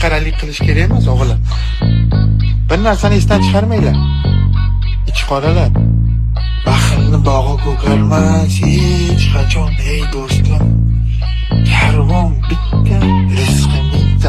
masxaralik qilish kerak emas o'g'lim. Bir narsani esdan chiqarmanglar. Ichqoralar. Baxilni bog'i ko'karmas hech qachon ey do'stim. Karvon bitta, rizqi mingta.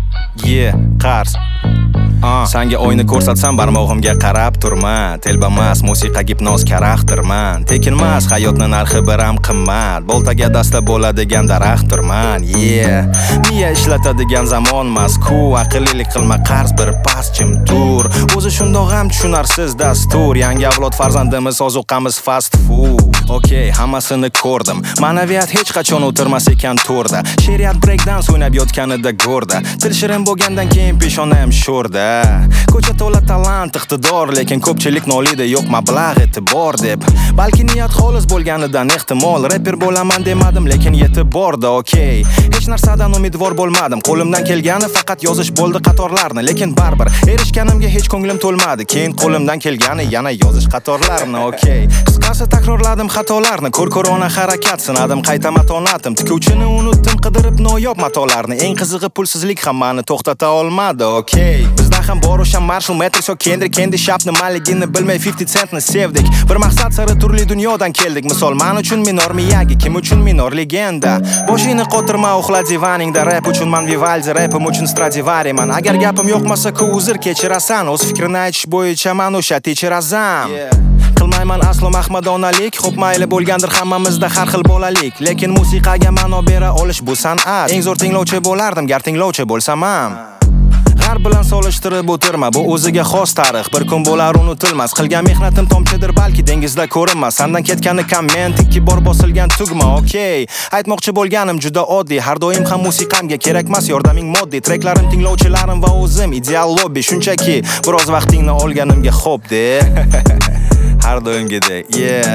Qarz. Sanga o'yni ko'rsatsam barmog'imga qarab turma. Telbamas musiqa gipnoz karakterman. Tekinmas hayotning narxi biram qimmat. Boltaga dasta bo'ladigan daraxtdirman. Miya ishlatadigan zamonmas ku. Aqllilik qilma qarz bir pas jim tur. O'zi shundoq ham tushunarsiz dastur. Yangi avlod farzandimiz ozuqamiz fast food. Okey, hammasini ko'rdim. Ma'naviyat hech qachon o'tirmas ekan to'rda. She'riyat breakdance o'ynab yotganida go'rda. Til shirin bo'lgandan keyin peshonam sho'rda. Ko'cha to'la talant, iqtidor, lekin ko'pchilik nolida yo'q mablag' e'tibor deb. Balki niyat xolis bo'lganidan ehtimol rapper bo'laman demadim, lekin yetib bordi, okey. Hech narsadan umidvor bo'lmadim. Qo'limdan kelgani faqat yozish bo'ldi qatorlarni, lekin baribir erishganimga hech ko'nglim to'lmadi. Keyin qo'limdan kelgani yana yozish qatorlarni, okey. Qisqasi takrorladim xatolarni, ko'r-ko'rona harakat sinadim, qayta matonatim. Tikuvchini unutdim, qidirib noyob matolarni. Eng qizig'i pulsizlik hammani to'xtata olmadi, okey. Bizda ham bor o'sha Marshall Mathers yo Kendrick Shap nimaligini bilmay 50 Centni sevdik. Bir maqsad sari turli dunyodan keldik. Misol, men uchun Minor Miyagi, kim uchun Minor legenda. Boshingni qotirma uxla divaningda, rap uchun man Vivaldi, rapim uchun Stradivari man. Agar gapim yo'qmasa-ku uzr kechirasan, o'z fikrini aytish bo'yicha men o'sha techirazam. Qilmayman aslo mahmadonalik, xo'p mayli bo'lgandir hammamizda har xil bolalik, lekin musiqaga ma'no bera olish bu san'at. Eng zo'r tinglovchi bo'lardim gar tinglovchi bo'lsam ham. G'arb bilan solishtirib o'tirma, bu o'ziga xos tarix, bir kun bo'lar unutilmas. Qilgan mehnatim tomchidir, balki dengizda ko'rinmas. Sandan ketgani komment, ikki bor bosilgan tugma, okey. Aytmoqchi bo'lganim juda oddiy, har doim ham musiqamga kerakmas yordaming moddiy. Treklarim tinglovchilarim va o'zim ideal lobby, shunchaki biroz vaqtingni olganimga xo'p de. Har doimgidek,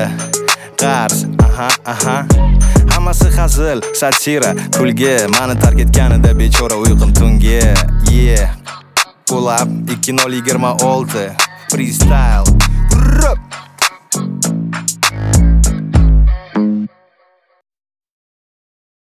qarz, hammasi hazil, satira, kulgi. Mani tark etganida bechora uyqum tungi. Pull up 2026 freestyle.